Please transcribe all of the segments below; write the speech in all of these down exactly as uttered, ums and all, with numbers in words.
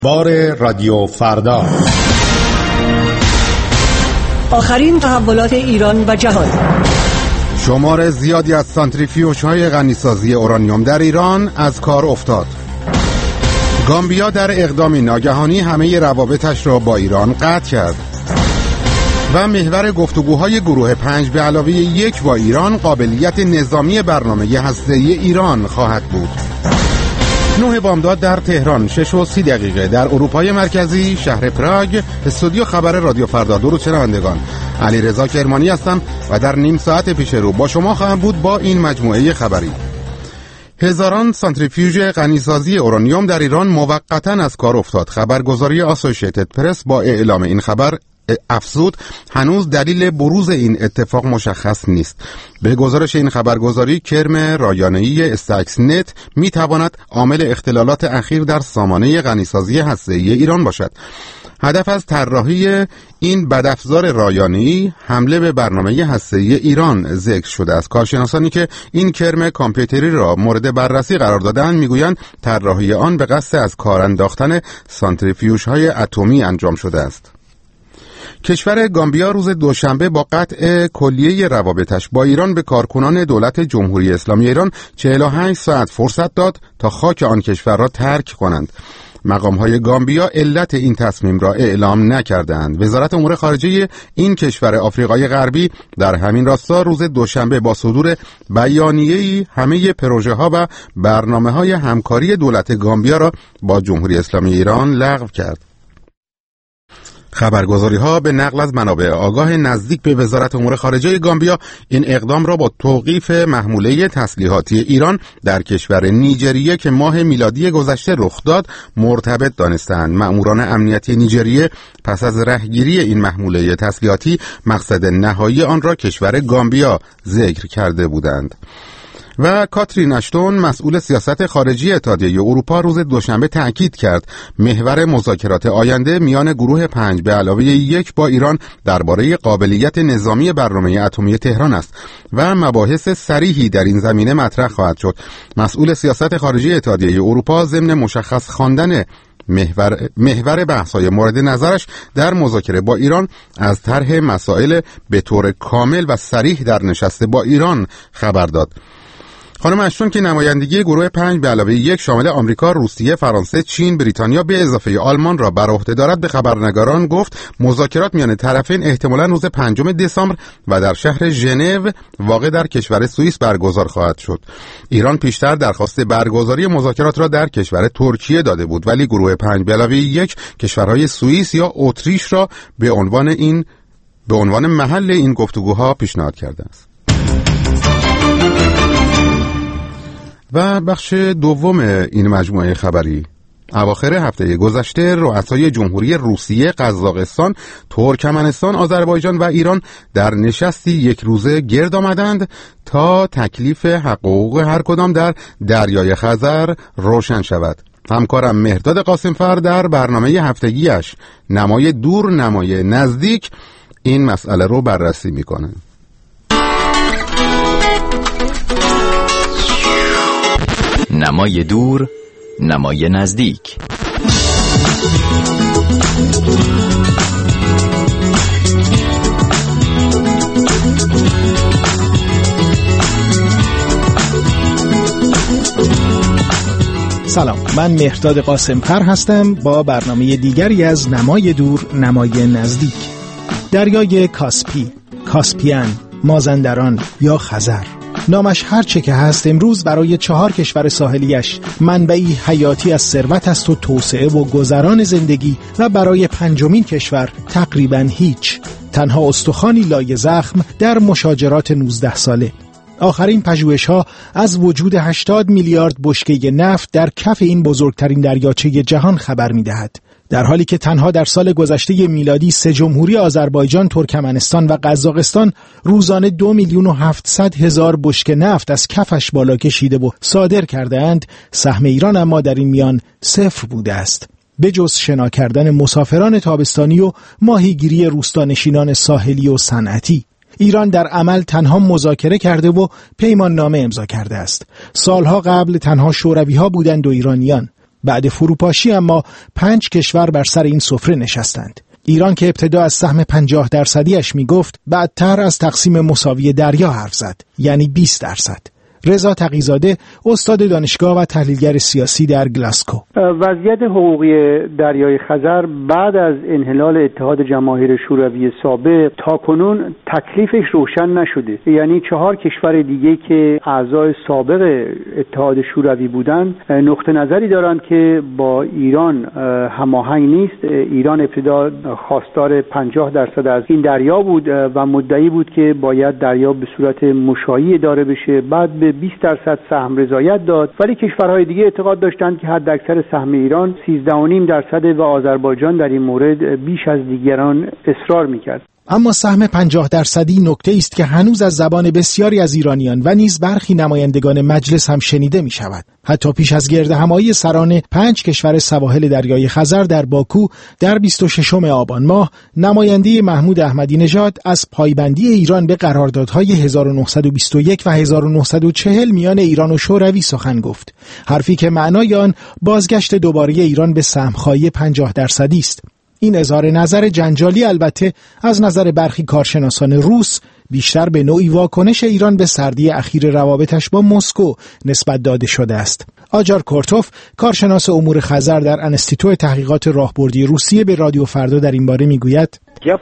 بار رادیو فردا، آخرین تحولات ایران و جهان. شمار زیادی از سانتریفیوژهای غنیسازی اورانیوم در ایران از کار افتاد. گامبیا در اقدامی ناگهانی همه روابطش را با ایران قطع کرد و محور گفتگوهای گروه پنج به علاوه یک با ایران قابلیت نظامی برنامه هسته‌ای ایران خواهد بود. نه بامداد در تهران، شش و سی دقیقه در اروپای مرکزی شهر پراگ. استودیو خبر رادیو فردا. درود شنوندگان، علیرضا کرمانی هستم و در نیم ساعت پیش رو با شما خواهم بود با این مجموعه خبری. هزاران سانتریفیوژ غنیسازی اورانیوم در ایران موقتا از کار افتاد. خبرگزاری آسوشیتد پرس با اعلام این خبر افزود هنوز دلیل بروز این اتفاق مشخص نیست. به گزارش این خبرگزاری، کرم رایانه‌ای استاکس نت میتواند عامل اختلالات اخیر در سامانه غنیسازی هسته‌ای ایران باشد. هدف از طراحی این بدافزار رایانه‌ای حمله به برنامه هسته‌ای ایران ذکر شده است. کارشناسانی که این کرم کامپیوتری را مورد بررسی قرار دادند میگویند طراحی آن به قصد از کار انداختن سانتریفیوژهای اتمی انجام شده است. کشور گامبیا روز دوشنبه با قطع کلیه روابطش با ایران به کارکنان دولت جمهوری اسلامی ایران چهل و هشت ساعت فرصت داد تا خاک آن کشور را ترک کنند. مقام‌های گامبیا علت این تصمیم را اعلام نکردند. وزارت امور خارجه این کشور آفریقای غربی در همین راستا روز دوشنبه با صدور بیانیه‌ای همه پروژه‌ها و برنامه‌های همکاری دولت گامبیا را با جمهوری اسلامی ایران لغو کرد. خبرگزاری ها به نقل از منابع آگاه نزدیک به وزارت امور خارجه گامبیا این اقدام را با توقیف محموله تسلیحاتی ایران در کشور نیجریه که ماه میلادی گذشته رخ داد مرتبط دانستند. مأموران امنیتی نیجریه پس از رهگیری این محموله تسلیحاتی مقصد نهایی آن را کشور گامبیا ذکر کرده بودند. و کاترین اشتون مسئول سیاست خارجی اتحادیه اروپا روز دوشنبه تأکید کرد محور مذاکرات آینده میان گروه پنج به علاوه یک با ایران درباره قابلیت نظامی برنامه اتمی تهران است و مباحث صریحی در این زمینه مطرح خواهد شد. مسئول سیاست خارجی اتحادیه اروپا ضمن مشخص خواندن محور محور بحث‌های مورد نظرش در مذاکره با ایران از طرح مسائل به طور کامل و صریح در نشست با ایران خبر داد. خانم اشتون که نمایندگی گروه پنج به علاوه یک شامل آمریکا، روسیه، فرانسه، چین، بریتانیا به اضافه آلمان را بر عهده دارد به خبرنگاران گفت مذاکرات میان طرفین احتمالاً روز پنجم دسامبر و در شهر ژنو واقع در کشور سوئیس برگزار خواهد شد. ایران پیشتر درخواست برگزاری مذاکرات را در کشور ترکیه داده بود، ولی گروه پنج به علاوه یک کشورهای سوئیس یا اتریش را به عنوان این به عنوان محل این گفتگوها پیشنهاد کرده است. و بخش دوم این مجموعه خبری. اواخر هفته گذشته رؤسای جمهوری روسیه، قزاقستان، ترکمنستان، آذربایجان و ایران در نشستی یک روزه گرد آمدند تا تکلیف حقوق هر کدام در دریای خزر روشن شود. همکارم مهرداد قاسمفر در برنامه هفتگیش نمای دور نمای نزدیک این مسئله رو بررسی میکنه. نمای دور، نمای نزدیک. سلام، من مهرداد قاسمفر هستم با برنامه دیگری از نمای دور، نمای نزدیک. دریای کاسپی، کاسپیان، مازندران یا خزر، نامش هر چه که هست امروز برای چهار کشور ساحلیش منبعی حیاتی از ثروت است و توسعه و گذران زندگی و برای پنجمین کشور تقریباً هیچ، تنها استخوانی لای زخم در مشاجرات نوزده ساله. آخرین پژوهش‌ها از وجود هشتاد میلیارد بشکه نفت در کف این بزرگترین دریاچه جهان خبر می‌دهد. در حالی که تنها در سال گذشته میلادی سه جمهوری آذربایجان، ترکمنستان و قزاقستان روزانه دو میلیون و هفتصد هزار بشکه نفت از کفش بالا کشیده و صادر کرده‌اند، سهم ایران اما در این میان صفر بوده است. به جز شنا کردن مسافران تابستانی و ماهیگیری روستانشینان ساحلی و صنعتی، ایران در عمل تنها مذاکره کرده و پیمان نامه امضا کرده است. سالها قبل تنها شوروی‌ها بودند و ایرانیان. بعد فروپاشی اما پنج کشور بر سر این سفره نشستند. ایران که ابتدا از سهم پنجاه درصدیش میگفت، بعدتر از تقسیم مساوی دریا حرف زد، یعنی بیست درصد. رضا تقی‌زاده استاد دانشگاه و تحلیلگر سیاسی در گلاسکو: وضعیت حقوقی دریای خزر بعد از انحلال اتحاد جماهیر شوروی سابق تا کنون تکلیفش روشن نشده. یعنی چهار کشور دیگه که اعضای سابق اتحاد شوروی بودن نقطه نظری دارند که با ایران هماهنگ نیست. ایران ابتدا خواستار پنجاه درصد از این دریا بود و مدعی بود که باید دریا به صورت مشاعی اداره بشه، بعد به بیست درصد سهم رضایت داد، ولی کشورهای دیگه اعتقاد داشتند که حداکثر سهم ایران سیزده و نیم درصد و آذربایجان در این مورد بیش از دیگران اصرار میکرد. اما سهم پنجاه درصدی نکته است که هنوز از زبان بسیاری از ایرانیان و نیز برخی نمایندگان مجلس هم شنیده می شود. حتی پیش از گردهمایی سران پنج کشور سواحل دریای خزر در باکو در بیست و ششم آبان ماه، نماینده محمود احمدی نژاد از پایبندی ایران به قراردادهای هزار و نهصد و بیست و یک و هزار و نهصد و چهل میان ایران و شوروی سخن گفت. حرفی که معنای آن بازگشت دوباره ایران به سهم‌خواهی پنجاه درصدی است. این اظهار نظر جنجالی البته از نظر برخی کارشناسان روس بیشتر به نوعی واکنش ایران به سردی اخیر روابطش با مسکو نسبت داده شده است. آجار کورتوف، کارشناس امور خزر در انستیتو تحقیقات راهبردی روسیه، به رادیو فردا در این باره میگوید: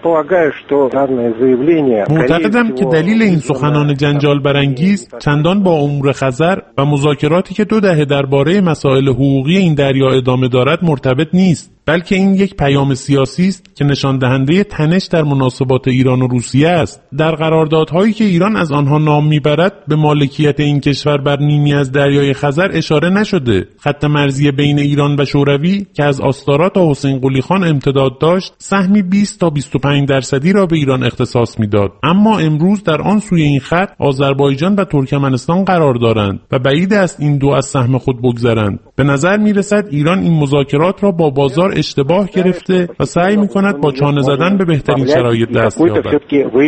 معتقدم که دلیل این سخنان جنجال برانگیز چندان با امور خزر و مذاکراتی که دو دهه درباره مسائل حقوقی این دریا ادامه دارد مرتبط نیست، بلکه این یک پیام سیاسی است که نشان دهنده تنش در مناسبات ایران و روسیه است. در قراردادهایی که ایران از آنها نام میبرد به مالکیت این کشور بر نیمی از دریای خزر اشاره نشده. خط مرزی بین ایران و شوروی که از آستارا تا حسین قلی خان امتداد داشت، سهمی بیست تا بیست و پنج درصدی را به ایران اختصاص میداد. اما امروز در آن سوی این خط آذربایجان و ترکمنستان قرار دارند و بعید است این دو از سهم خود بگذرند. به نظر میرسد ایران این مذاکرات را با بازار اشتباه گرفته و سعی میکند با چانه زدن به بهترین شرایط دست یابد.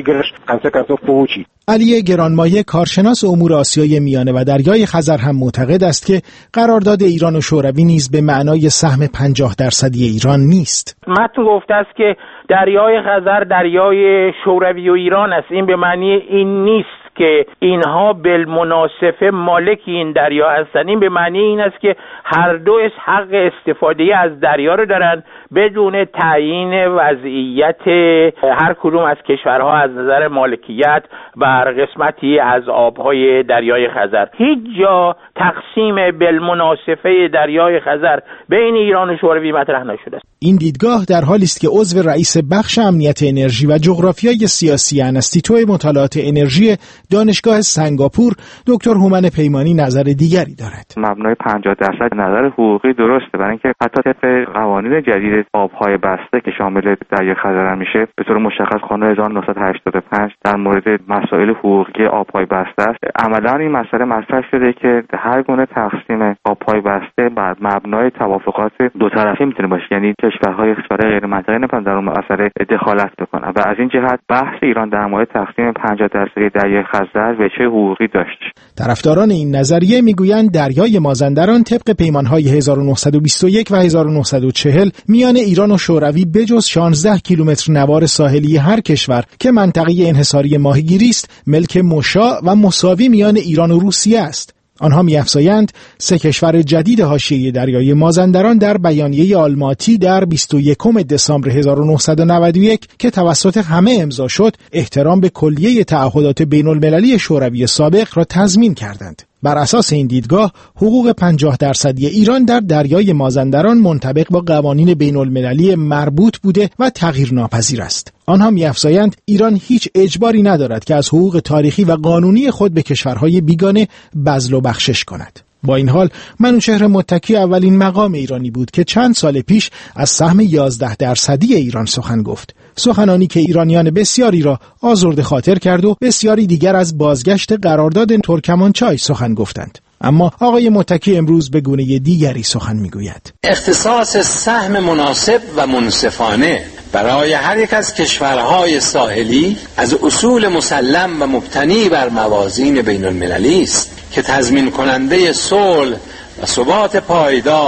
علی گرانمایه، کارشناس امور آسیای میانه و دریای خزر، هم معتقد است که قرارداد ایران و شوروی نیز به معنای سهم پنجاه درصدی ایران نیست. متن گفته است که دریای خزر دریای شوروی و ایران است. این به معنی این نیست که اینها بالمناسبه مالک این دریا هستند. این به معنی این است که هر دو حق استفاده از دریا رو دارند بدون تعیین وضعیت هر کدوم از کشورها از نظر مالکیت بر قسمتی از آبهای دریای خزر. هیچ جا تقسیم بالمناسبه دریای خزر بین ایران و شوروی مطرح نشده است. این دیدگاه در حالی است که عضو رئیس بخش امنیت انرژی و جغرافیای سیاسی انستیتو مطالعات انرژی دانشگاه سنگاپور، دکتر هومن پیمانی، نظر دیگری دارد. مبنای پنجاه درصد نظر حقوقی درسته، برای اینکه حتی طبق قوانین جدید آبهای بسته که شامل دریای خزر میشه، به طور مشخص قانون هزار و نهصد و هشتاد و پنج در مورد مسائل حقوقی آبهای بسته است. عملاً این مسئله مطرح شده که هر گونه تقسیم آبهای بسته بر مبنای توافقات دو طرفه میتونه باشه، یعنی کشورهای کشورهای غیر منطقه نمیتونن در اون مسئله دخالت بکنن و از این جهت بحث ایران در مورد تقسیم پنجاه درصدی دریای خزر وجه حقوقی داشت. طرفداران این نظریه میگویند دریای مازندران طبق پیمانهای هزار و نهصد و بیست و یک و هزار و نهصد و چهل میان ایران و شوروی بجز شانزده کیلومتر نوار ساحلی هر کشور که منطقه انحصاری ماهیگیری است، ملک مشاع و مساوی میان ایران و روسیه است. آنها می‌افزایند سه کشور جدید حاشیه دریای مازندران در بیانیه آلماتی در بیست و یکم دسامبر هزار و نهصد و نود و یک که توسط همه امضا شد، احترام به کلیه تعهدات بین‌المللی شوروی سابق را تضمین کردند. بر اساس این دیدگاه، حقوق پنجاه درصدی ایران در دریای مازندران منطبق با قوانین بین‌المللی مربوط بوده و تغییر ناپذیر است. آنها می‌افزایند ایران هیچ اجباری ندارد که از حقوق تاریخی و قانونی خود به کشورهای بیگانه بذل و بخشش کند. با این حال منوچهر متکی اولین مقام ایرانی بود که چند سال پیش از سهم یازده درصدی ایران سخن گفت. سخنانی که ایرانیان بسیاری را آزرده خاطر کرد و بسیاری دیگر از بازگشت قرارداد ترکمانچای سخن گفتند. اما آقای متکی امروز به گونه دیگری سخن میگوید. اختصاص سهم مناسب و منصفانه برای هر یک از کشورهای ساحلی از اصول مسلم و مبتنی بر موازین بین المللی است که تضمین کننده صلح و ثبات پایدار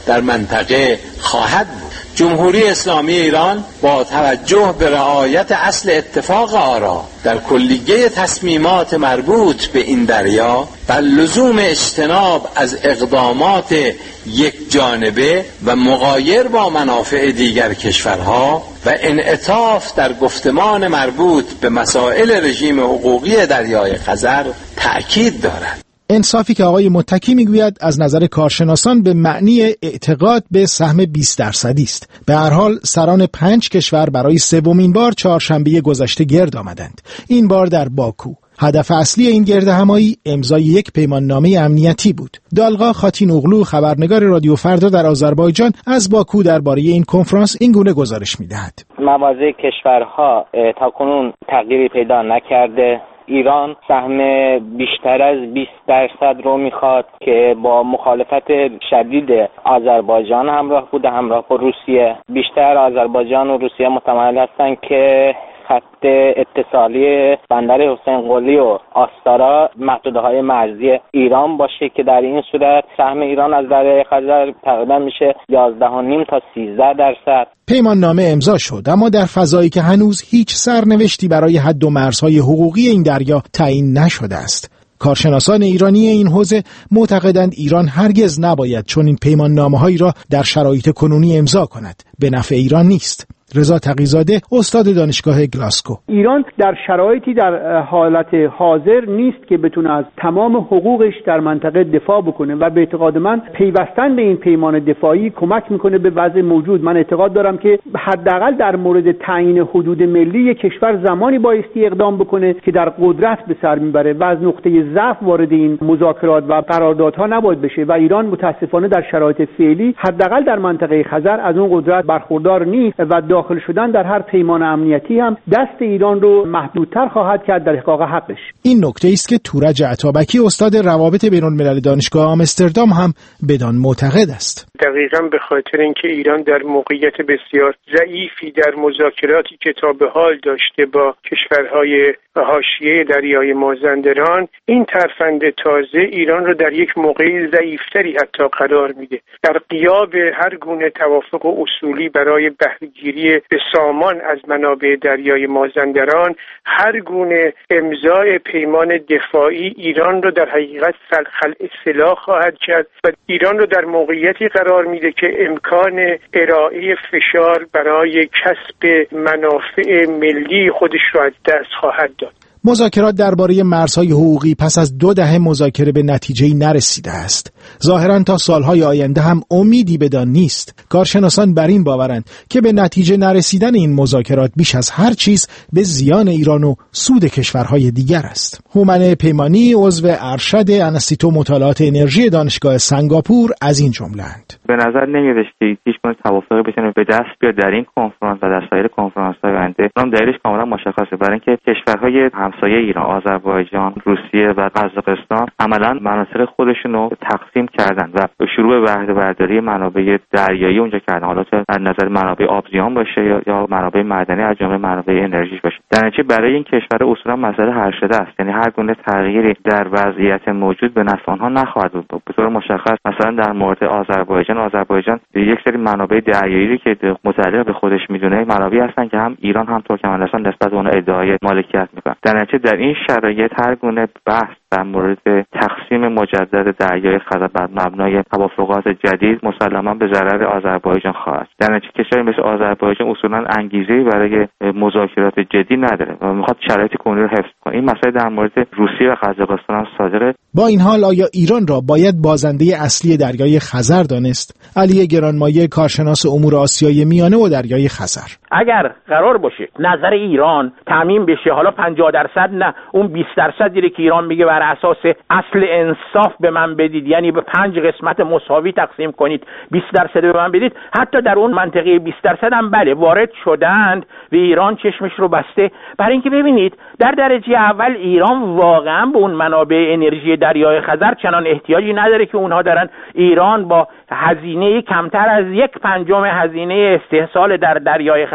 در منطقه خواهد بود. جمهوری اسلامی ایران با توجه به رعایت اصل اتفاق آرا در کلیه تصمیمات مربوط به این دریا و لزوم اجتناب از اقدامات یک جانبه و مغایر با منافع دیگر کشورها و انعطاف در گفتمان مربوط به مسائل رژیم حقوقی دریای خزر تأکید دارد. انصافی که آقای متکی میگوید از نظر کارشناسان به معنی اعتقاد به سهم بیست درصدی است. به هر حال سران پنج کشور برای سومین بار چهارشنبه گذشته گرد آمدند. این بار در باکو. هدف اصلی این گردهمایی امضای یک پیماننامه امنیتی بود. دالغا خاتین اغلو، خبرنگار رادیو فردا در آذربایجان، از باکو درباره این کنفرانس این گونه گزارش می‌دهد. مواضع کشورها تاکنون تغییری پیدا نکرده. ایران سهم بیشتر از بیست درصد رو میخواد که با مخالفت شدید آذربایجان همراه بوده، همراه با روسیه. بیشتر آذربایجان و روسیه متمایل هستن که خط اتصالی بندر حسین قلی و آستارا محدوده‌های مرزی ایران باشه که در این صورت سهم ایران از دریای خزر تقریبا میشه یازده و نیم تا سیزده درصد. پیمان نامه امضا شد، اما در فضایی که هنوز هیچ سرنوشتی برای حد و مرزهای حقوقی این دریا تعیین نشده است. کارشناسان ایرانی این حوزه معتقدند ایران هرگز نباید چون این پیمان نامه‌هایی را در شرایط کنونی امضا کند. به نفع ایران نیست. رضا تقی‌زاده، استاد دانشگاه گلاسکو: ایران در شرایطی در حالت حاضر نیست که بتونه از تمام حقوقش در منطقه دفاع بکنه و به اعتقاد من پیوستن به این پیمان دفاعی کمک میکنه به وضع موجود. من اعتقاد دارم که حداقل در مورد تعیین حدود ملی یک کشور زمانی بایستی اقدام بکنه که در قدرت به سر میبره و از نقطه ضعف وارد این مذاکرات و قراردادها نباید بشه و ایران متاسفانه در شرایط فعلی حداقل در منطقه خزر از اون قدرت برخوردار نیست و داخل شدن در هر پیمان امنیتی هم دست ایران رو محدودتر خواهد کرد در احقاق حقش. این نکته است که تورج عطابکی، استاد روابط بین‌الملل دانشگاه آمستردام، هم بدان معتقد است. دقیقاً به خاطر اینکه ایران در موقعیت بسیار ضعیفی در مذاکراتی که تا به حال داشته با کشورهای حاشیه دریای مازندران، این ترفند تازه ایران رو در یک موقعی ضعیفتری حتی قرار میده. در غیاب هر گونه توافق اصولی برای بهره‌گیری به سامان از منابع دریای مازندران، هر گونه امضای پیمان دفاعی ایران رو در حقیقت خلع سلاح خواهد کرد و ایران رو در موقعیتی قرار میده که امکان ارائه فشار برای کسب منافع ملی خودش رو از دست خواهد داد. مذاکرات درباره مرزهای حقوقی پس از دو دهه مذاکره به نتیجه‌ای نرسیده است. ظاهراً تا سالهای آینده هم امیدی بدان نیست. کارشناسان بر این باورند که به نتیجه نرسیدن این مذاکرات بیش از هر چیز به زیان ایران و سود کشورهای دیگر است. هومن پیمانی، عضو ارشد انستیتو مطالعات انرژی دانشگاه سنگاپور، از این جمله‌اند: به نظر نمیاد که هیچ گونه توافقی بتونه به دست بیاد در این کنفرانس و در سایر کنفرانس‌های آینده. اون دلیلش کاملا مشخصه، برای اینکه کشورهای همسایه ایران، آذربایجان، روسیه و قزاقستان عملاً مناطق خودشون رو تقسیم کردن و شروع به بهره برداری منابع دریایی اونجا کردن، حالا چه از نظر منابع آبزیان باشه یا یا منابع معدنی از جمله منابع انرژی باشه. در نتیجه برای این کشور اصولا مسئله حل شده است، یعنی هر گونه تغییری در وضعیت موجود به نفع آنها نخواهد بود. به طور مشخص مثلا در مورد آذربایجان، آذربایجان یک سری منابع دریایی که متعلق به خودش میدونه منابعی هستن که هم ایران هم ترکمنستان نسبت به اون ادعای مالکیت میکنن. در نتیجه در این شرایط هر گونه بحث در مورد تقسیم مجدد دریای خزر بر مبنای توافقات جدید مسلما به ضرر آذربایجان خواهد. در نتیجه کشوری مثل آذربایجان اصولا انگیزه‌ای برای مذاکرات جدی نداره و میخواد شرایط کنونی رو حفظ کنه. این مسئله در مورد روسیه و قزاقستان هم صادره. با این حال آیا ایران را باید بازنده اصلی دریای خزر دانست؟ علی گرانمایه، کارشناس امور آسیای میانه و دریای خزر: اگر قرار باشه نظر ایران تعمیم بشه، حالا پنجاه درصد نه، اون بیست درصدی که ایران میگه بر اساس اصل انصاف به من بدید، یعنی به پنج قسمت مساوی تقسیم کنید، بیست درصد به من بدید، حتی در اون منطقه بیست درصد هم بله وارد شدند و ایران چشمش رو بسته. برای اینکه ببینید در درجه اول ایران واقعا به اون منابع انرژی دریای خزر چنان احتیاجی نداره که اونها دارن. ایران با هزینه کمتر از یک پنجم هزینه استحصال در دریای خزر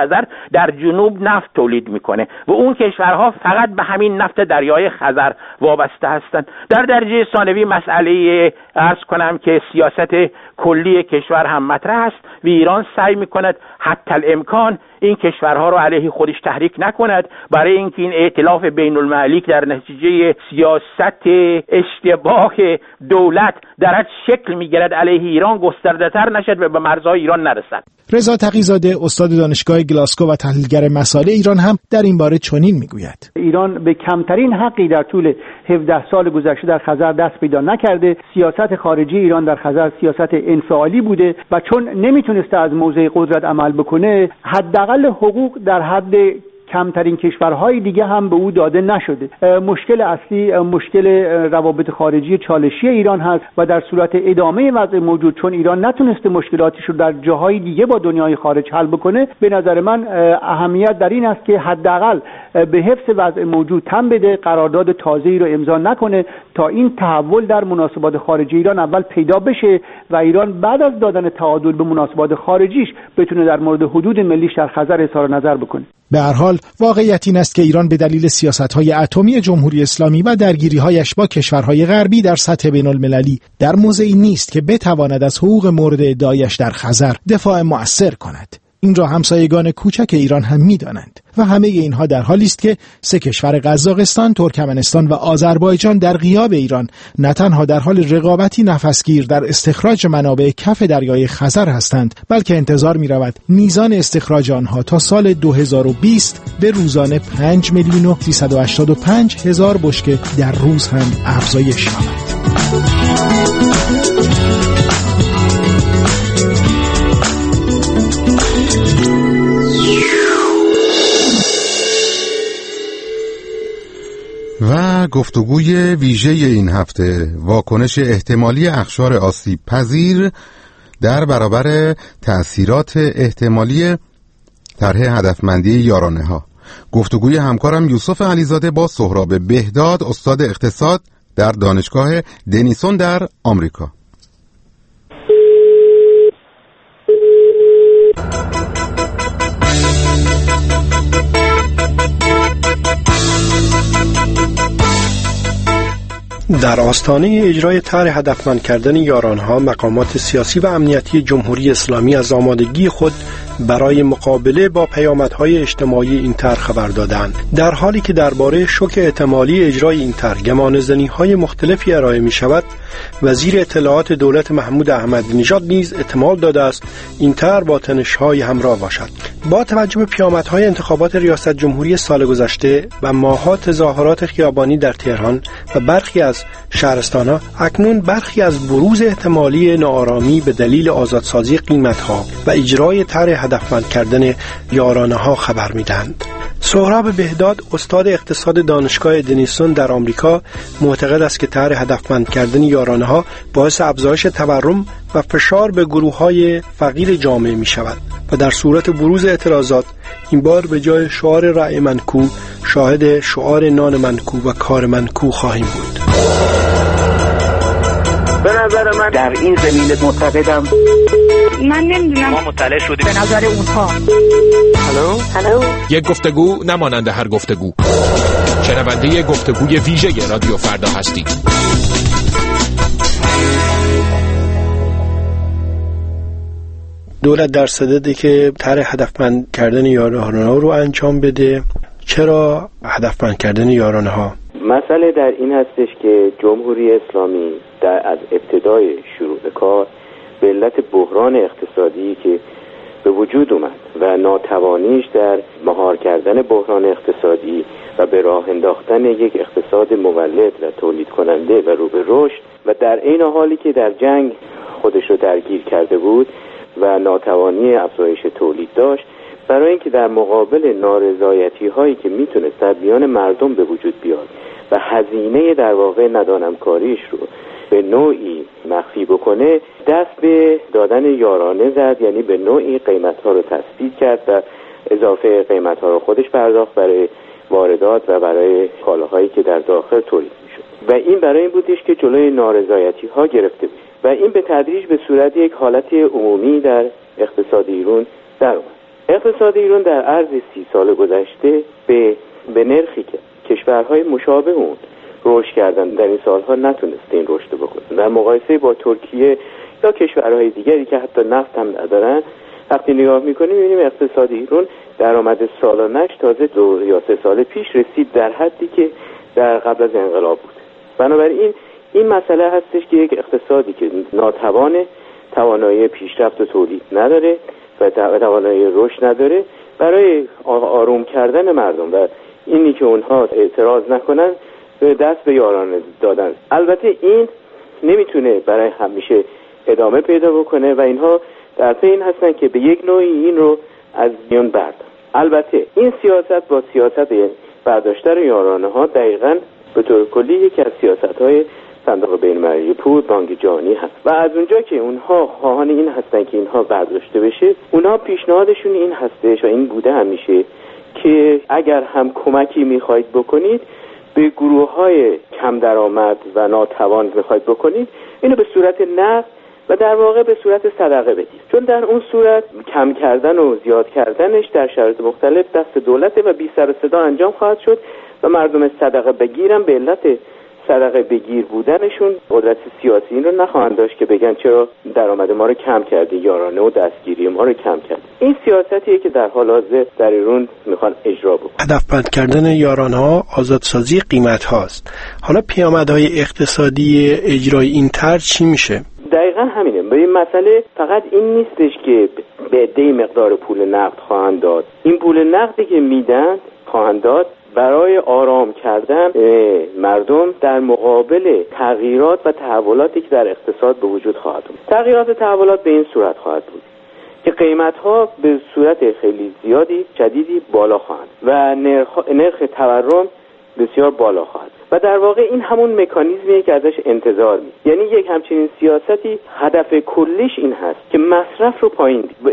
خزر در جنوب نفت تولید میکنه و اون کشورها فقط به همین نفت دریای خزر وابسته هستند. در درجه ثانوی مسئله عرض کنم که سیاست کلی کشور هم مطرح است و ایران سعی میکند حتی الامکان این کشورها رو علیه خودش تحریک نکند، برای اینکه این ائتلاف بین المللی در نتیجه سیاست اشتباه دولت در شکل میگیرد علیه ایران گسترده‌تر نشد و به مرزهای ایران نرسد. رضا تقی‌زاده استاد دانشگاه گلاسکو و تحلیلگر مسائل ایران هم در این باره چنین میگوید: ایران به کمترین حقی در طول هفده سال گذشته در خزر دست پیدا نکرده. سیاست خارجی ایران در خزر سیاست انفعالی بوده و چون نمیتونسته از موضع قدرت عمل بکنه، حداقل حقوق در حد کمترین کشورهای دیگه هم به او داده نشده. مشکل اصلی مشکل روابط خارجی چالشی ایران هست و در صورت ادامه وضع موجود، چون ایران نتونسته مشکلاتش رو در جاهای دیگه با دنیای خارج حل بکنه، به نظر من اهمیت در این است که حداقل به حفظ وضع موجود تن بده، قرارداد تازه‌ای رو امضا نکنه تا این تحول در مناسبات خارجی ایران اول پیدا بشه و ایران بعد از دادن تعادل به مناسبات خارجیش بتونه در مورد حدود ملیش در خزر اظهار نظر بکنه. به هر حال واقعیت این است که ایران به دلیل سیاست‌های اتمی جمهوری اسلامی و درگیری‌هایش با کشورهای غربی در سطح بین‌المللی در موضعی نیست که بتواند از حقوق مورد ادعایش در خزر دفاع مؤثر کند. این را همسایگان کوچک ایران هم می‌دانند و همه اینها در حالی است که سه کشور قزاقستان، ترکمنستان و آذربایجان در غیاب ایران نه تنها در حال رقابتی نفسگیر در استخراج منابع کف دریای خزر هستند، بلکه انتظار می‌رود میزان استخراج آنها تا سال دو هزار و بیست به روزانه پنج میلیون و سیصد و هشتاد و پنج هزار بشکه در روز هم افزایش یابد. و گفتگوی ویژه این هفته، واکنش احتمالی اقشار آسیب پذیر در برابر تأثیرات احتمالی طرح هدفمندی یارانه ها. گفتگوی همکارم یوسف علیزاده با سهراب بهداد، استاد اقتصاد در دانشگاه دنیسون در آمریکا. در آستانه اجرای طرح هدفمند کردن یارانه‌ها، مقامات سیاسی و امنیتی جمهوری اسلامی از آمادگی خود برای مقابله با پیامدهای اجتماعی این طرح خبر دادند، در حالی که درباره شوک احتمالی اجرای این طرح گمانه‌زنی‌های مختلفی ارائه می‌شود. وزیر اطلاعات دولت محمود احمدی نژاد نیز احتمال داده است این طرح با تنش‌های همراه باشد. با توجه به پیامدهای انتخابات ریاست جمهوری سال گذشته و ماه‌ها تظاهرات خیابانی در تهران و برخی از شهرستان‌ها، اکنون برخی از بروز احتمالی ناآرامی به دلیل آزادسازی قیمت‌ها و اجرای طرح هدفمند کردن یارانه‌ها خبر می‌دهند. سهراب بهداد استاد اقتصاد دانشگاه دنیسون در آمریکا معتقد است که طرح هدفمند کردن یارانه‌ها باعث افزایش تورم و فشار به گروه‌های فقیر جامعه می‌شود و در صورت بروز اعتراضات این بار به جای شعار رأی من کو شاهد شعار نان من کو و کار من کو خواهیم بود. به نظر من در این زمینه معتقدم من نمیدونم ما مطلع شدیم به نظر اونها. هلو هلو یک گفتگو نمانند هر گفتگو. شنونده گفتگوی ویژه رادیو فردا هستید. دولت در صدده که طرح هدفمند کردن یارانه‌ها رو انجام بده. چرا هدفمند کردن یارانه‌ها؟ مسئله در این هستش که جمهوری اسلامی در از ابتدای شروع کار به علت بحران اقتصادی که به وجود اومد و ناتوانیش در مهار کردن بحران اقتصادی و به راه انداختن یک اقتصاد مولد و تولید کننده و رو به رشد و در عین حالی که در جنگ خودش رو درگیر کرده بود و ناتوانی افزایش تولید داشت، برای اینکه در مقابل نارضایتی هایی که میتونست در میان مردم به وجود بیاد و هزینه در واقع ندانمکاریش رو به نوعی مخفی بکنه، دست به دادن یارانه زد، یعنی به نوعی قیمت ها رو تثبیت کرد و اضافه قیمت ها رو خودش پرداخت برای واردات و برای کالاهایی که در داخل تولید میشد و این برای این بودش که جلوی نارضایتی ها گرفته بود و این به تدریج به صورت یک حالت عمومی در اقتصاد ایران در اومد. اقتصاد ایران در عرض سی سال گذشته به به نرخی که کشورهای مشابه اون رشد کردن در این سالها نتونسته این رشد بکنه. در مقایسه با ترکیه یا کشورهای دیگری که حتی نفت هم ندارن، وقتی نگاه میکنیم میبینیم اقتصاد ایران درآمد سالانش تازه دو یا سه سال پیش رسید در حدی که در قبل از انقلاب بود. بنابراین این مسئله هستش که یک اقتصادی که ناتوانه، توانایی پیشرفت و تولید نداره و توانایی رشد نداره، برای آروم کردن مردم و اینی که اونها اعتراض نکنن دست به یارانه دادن. البته این نمیتونه برای همیشه ادامه پیدا بکنه و اینها در پی این هستن که به یک نوعی این رو از میان بردارن. البته این سیاست با سیاست برداشتن یارانه ها دقیقاً به طور کلی یکی از سیاست‌های صندوق بین‌المللی پول، بانک جهانی هست و از اونجا که اونها خواهان این هستن که اینها برداشته بشه، اونها پیشنهادشون این هستش و این بوده همیشه که اگر هم کمکی میخواید بکنید به گروه‌های کم درآمد و ناتوان میخواید بکنید، اینو به صورت نقد و در واقع به صورت صدقه بدید، چون در اون صورت کم کردن و زیاد کردنش در شرایط مختلف دست دولته و بی سر و صدا انجام خواهد شد و مردم صدقه بگیرن به علت صدقه بگیر بودنشون قدرت سیاسی این رو نخواهند داشت که بگن چرا درآمد ما رو کم کردی، یارانه و دستگیری ما رو کم کرد. این سیاستیه که در حال حاضر در ایران میخوان اجرا بکنن. هدفمند کردن یارانه‌ها آزادسازی قیمت هاست. حالا پیامدهای اقتصادی اجرای این طرح چی میشه؟ دقیقا همینه. به این مسئله فقط این نیستش که به عده‌ای مقدار پول نقد خواهند داد. این پول نقدی که میدن خواهند داد برای آرام کردن مردم در مقابل تغییرات و تحولاتی که در اقتصاد به وجود خواهد اومد. تغییرات و تحولات به این صورت خواهد بود که قیمت‌ها به صورت خیلی زیادی شدیدی بالا خواهند و نرخ, نرخ تورم بسیار بالا خواهد و در واقع این همون مکانیزمیه که ازش انتظار می. یعنی یک همچنین سیاستی هدف کلیش این هست که مصرف رو پایین دی.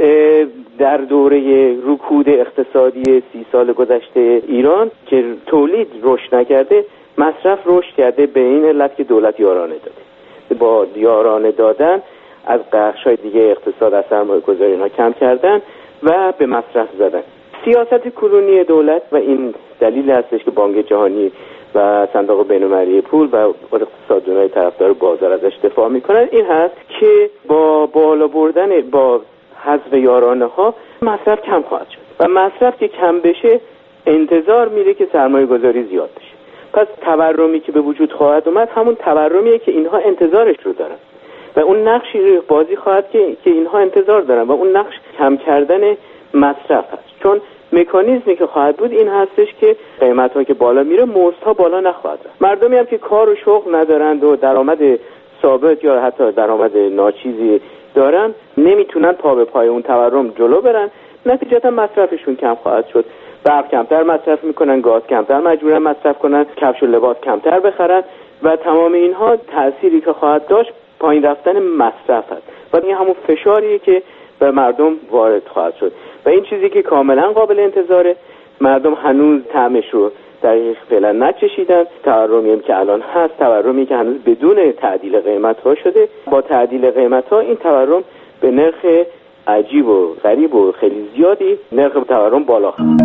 در دوره رکود اقتصادی سی سال گذشته ایران که تولید رشد نکرده، مصرف رشد کرده، به این علت که دولت یارانه داده. با یارانه دادن از بخش‌های دیگه اقتصاد از سرمایه‌گذاری اینها کم کردن و به مصرف زدن. سیاست کنونی دولت و این دلیل هستش که بانک جهانی و صندوق بین‌المللی پول و اقتصاددانای طرفدار بازار ازش دفاع میکنن این هست که با بالا بردن با حذف یارانه ها مصرف کم خواهد شد و مصرف که کم بشه انتظار میره که سرمایه گذاری زیاد بشه. پس تورمی که به وجود خواهد اومد همون تورمیه که اینها انتظارش رو دارن و اون نقشی رو بازی خواهد که که اینها انتظار دارن و اون نقش کم کردن مصرف هست، چون مکانیزمی که خواهد بود این هستش که قیمت‌ها که بالا میره مزدها بالا نخواهد رفت. مردمی هم که کار و شغل ندارند و درآمد ثابت یا حتی درآمد ناچیزی دارن نمیتونن پا به پای اون تورم جلو برن، نتیجتا مصرفشون کم خواهد شد. برق کمتر مصرف میکنن، گاز کمتر مجبورن مصرف کنن، کفش و لباس کمتر بخرن و تمام اینها تأثیری که خواهد داشت پایین رفتن مصرف است و این همون فشاریه که به مردم وارد خواهد شد و این چیزی که کاملا قابل انتظاره. مردم هنوز طعمش رو دقیق فعلا نچشیدن. تورمی هم که الان هست تورمی که هنوز بدون تعدیل قیمت ها شده. با تعدیل قیمت ها این تورم به نرخ عجیب و غریب و خیلی زیادی نرخ تورم بالا خواهد.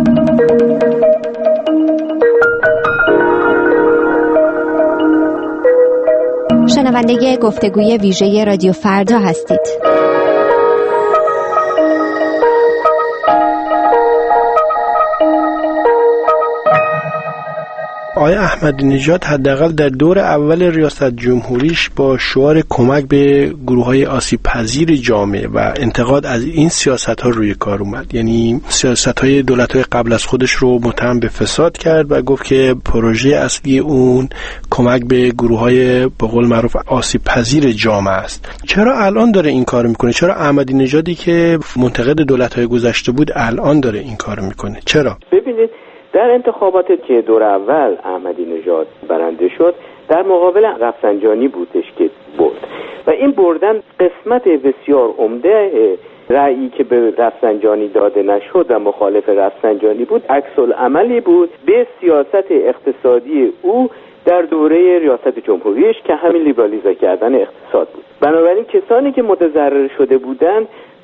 شنونده گفتگوی ویژه رادیو فردا هستید. آقای احمدی نژاد حداقل در دور اول ریاست جمهوریش با شعار کمک به گروه‌های آسیب پذیر جامعه و انتقاد از این سیاست‌ها روی کار اومد. یعنی سیاست‌های دولت‌های قبل از خودش رو متهم به فساد کرد و گفت که پروژه اصلی اون کمک به گروه‌های به قول معروف آسیب پذیر جامعه است. چرا الان داره این کارو میکنه؟ چرا احمدی نژادی که منتقد دولت‌های گذشته بود الان داره این کارو میکنه؟ چرا؟ ببینید در انتخابات که دور اول احمدی نژاد برنده شد در مقابل رفسنجانی بودش که برد و این بردن قسمت بسیار عمده رأیی که به رفسنجانی داده نشد و مخالف رفسنجانی بود عکس العملی بود به سیاست اقتصادی او در دوره ریاست جمهوریش که همین لیبرالیزه کردن اقتصاد بود. بنابراین کسانی که متضرر شده بودند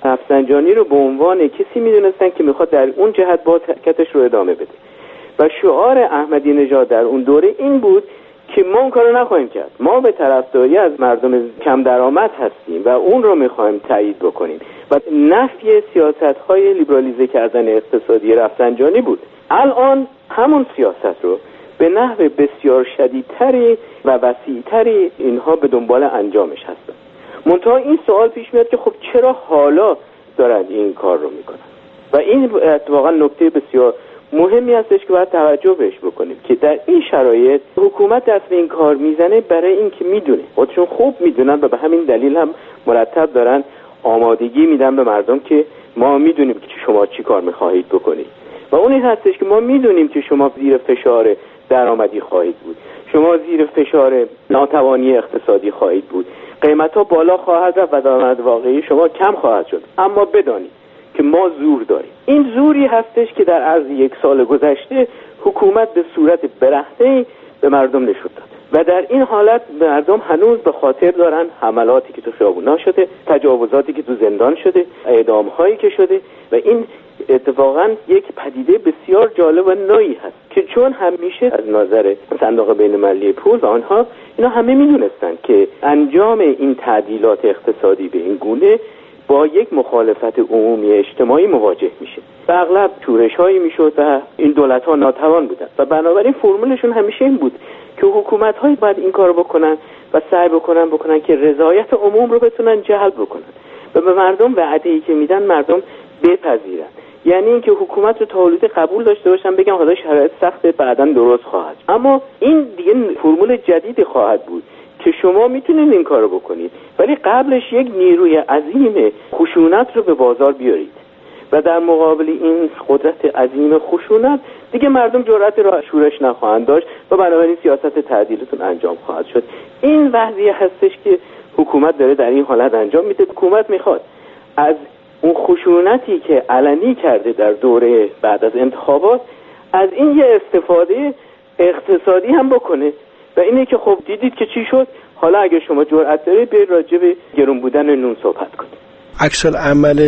رفسنجانی رو به عنوان کسی میدونستن که میخواد در اون جهت با حرکتش رو ادامه بده و شعار احمدی نژاد در اون دوره این بود که ما اون کارو نخواهیم کرد. ما به طرفداری از مردم کم درآمد هستیم و اون رو میخوایم تایید بکنیم و نفی سیاست‌های لیبرالیزه کردن اقتصادی رفسنجانی بود. الان همون سیاست رو به نحو بسیار شدیدتری و وسیعتری اینها به دنبال انجامش هستن. منتها این سوال پیش میاد که خب چرا حالا دارن این کار رو میکنن و این واقعا نکته بسیار مهمی هستش که باید توجه بهش بکنیم که در این شرایط حکومت دست به این کار میزنه برای اینکه میدونه خودشون خوب میدونن و به همین دلیل هم مرتب دارن آمادگی میدن به مردم که ما میدونیم که شما چی کار میخواهید بکنید و اون این هستش که ما میدونیم که شما زیر فشار درآمدی خواهید بود، شما زیر فشار ناتوانی اقتصادی خواهید بود، قیمت ها بالا خواهد رفت و درآمد واقعی شما کم خواهد شد، اما بدانید که ما زور داریم. این زوری هستش که در عرض یک سال گذشته حکومت به صورت برهنه‌ای به مردم نشون داد و در این حالت مردم هنوز به خاطر دارن حملاتی که تو خیابونا شده، تجاوزاتی که تو زندان شده، اعدام‌هایی که شده و این اتفاقا یک پدیده بسیار جالب و نوعی هست که چون همیشه از نظر صندوق بین‌المللی پول و آنها اینا همه میدونستن که انجام این تعدیلات اقتصادی به این گونه با یک مخالفت عمومی اجتماعی مواجه میشه و اغلب شورش‌هایی میشد و این دولت‌ها ناتوان بودن و بنابراین فرمولشون همیشه این بود که حکومت‌های باید این کارو بکنن و سعی بکنن بکنن که رضایت عموم رو بتونن جلب بکنن و به مردم وعده‌ای که میدن مردم بپذیرن. یعنی اینکه حکومت رو تا حدود قبول داشته باشن، بگم حالا شرایط سخته بعداً درست خواهد، اما این دیگه فرمول جدیدی خواهد بود که شما میتونید این کارو بکنید ولی قبلش یک نیروی عظیم خشونت رو به بازار بیارید و در مقابل این قدرت عظیم خشونت دیگه مردم جرأت را شورش نخواهند داشت و بنابراین سیاست تعدیلتون انجام خواهد شد. این وضعیه هستش که حکومت داره در این حالت انجام میده. حکومت میخواد از اون خشونتی که علنی کرده در دوره بعد از انتخابات از این یه استفاده اقتصادی هم بکنه و اینه که خب دیدید که چی شد، حالا اگه شما جرأت دارید به راجع به گرون بودن نون صحبت کنید. عکس العمل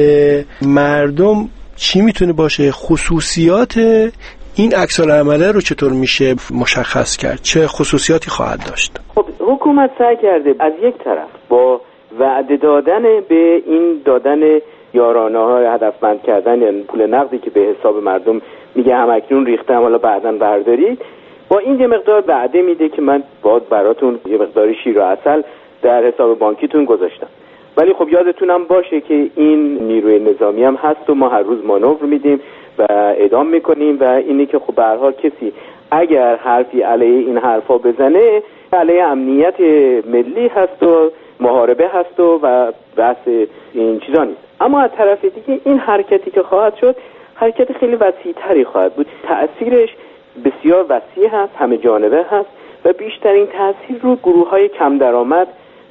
مردم چی میتونه باشه؟ خصوصیات این عکس العمل رو چطور میشه مشخص کرد؟ چه خصوصیاتی خواهد داشت؟ خب حکومت سعی کرده از یک طرف با وعده دادن به این دادن یارانه های هدفمند کردن، یعنی پول نقدی که به حساب مردم میگه هم اکنون ریختم حالا بعداً بردارید، با این یه مقدار وعده میده که من باید براتون یه مقدار شیر و عسل در حساب بانکیتون گذاشتم. ولی خب یادتونم باشه که این نیروی نظامی هم هست و ما هر روز مانور میدیم و اعدام میکنیم و اینی که خب به هر حال کسی اگر حرفی علیه این حرفا بزنه علیه امنیت ملی هست و محاربه هست و و بحث این چیزا نیست. اما از طرف دیگه این حرکتی که خواهد شد حرکت خیلی وسیع‌تری خواهد بود، تأثیرش بسیار وسیع هست، همه جانبه هست و بیشترین تأثیر رو گروه‌های کم درآمد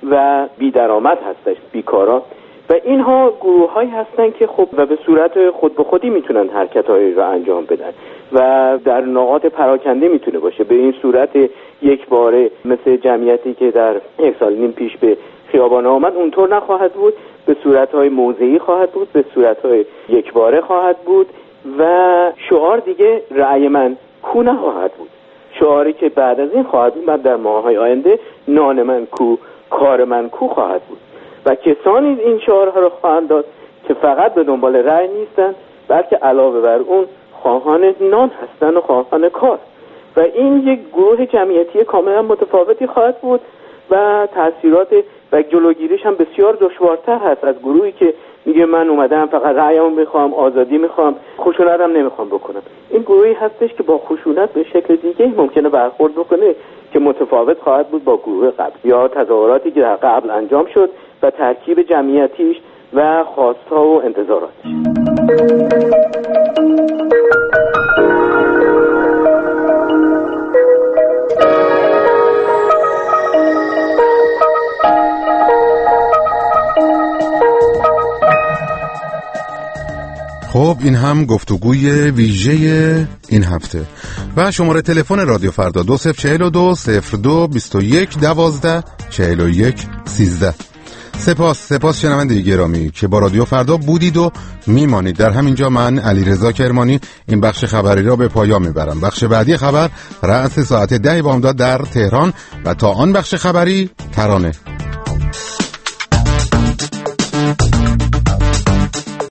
و بی درآمد هستش، بیکارا و اینها گروه‌هایی هستن که خب و به صورت خود به خودی میتونن حرکت‌هایی رو انجام بدن و در نقاط پراکنده میتونه باشه. به این صورت یک باره مثل جمعیتی که در یک سال نیم پیش به خیابان آمد اونطور نخواهد بود، به صورت‌های موضعی خواهد بود، به صورت‌های یک باره خواهد بود و شعار دیگه رأی من کو نخواهد بود. شعاری که بعد از این خواهد بود در ماه‌های آینده نان من کو، کار من کو خواهد بود و کسانی این شعارها رو خواهند داد که فقط به دنبال رأی نیستن بلکه علاوه بر اون خواهان نان هستن و خواهان کار و این یک گروه جمعیتی کاملا متفاوتی خواهد بود و تأثیرات و جلوگیریش هم بسیار دشوارتر هست از گروهی که میگه من اومدم فقط رأیمو میخوام، آزادی میخوام، خشونت هم نمیخوام بکنم. این گروهی هستش که با خشونت به شکل دیگه ممکنه برخورد بکنه که متفاوت خواهد بود با گروه قبل یا تظاهراتی که در قبل انجام شد و ترکیب جمعیتیش و خواستها و انتظاراتش. خب این هم گفتگوی ویژه این هفته و شماره تلفن رادیو فردا دو صفر چهل و دو صفر دو بیست و یک دوازده چهل و یک سیزده سپاس سپاس شنونده گرامی که با رادیو فردا بودید و میمانید. در همین جا من علیرضا کرمانی این بخش خبری را به پایان میبرم. بخش بعدی خبر رأس ساعت ده بامداد در تهران و تا آن بخش خبری ترانه.